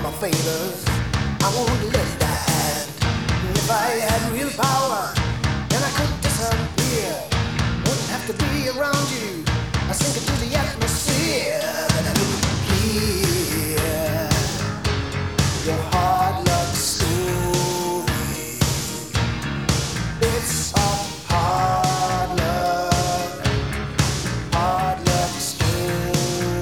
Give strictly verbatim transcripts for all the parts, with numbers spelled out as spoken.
my favors. I won't let that hand. If I had real power, then I could disappear. Wouldn't have to be around you. I sink into the atmosphere. Then I would hear your hard luck story. It's a hard luck, hard luck story.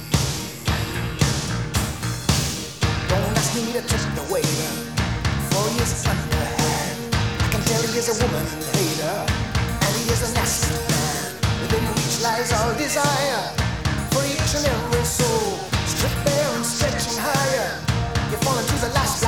Don't ask me to touch the waiter, for he is underhand. I can tell he is a woman hater, and he is a nasty man. Within reach lies all desire, for each and every soul. Stripped bare and stretching higher, you fall into the last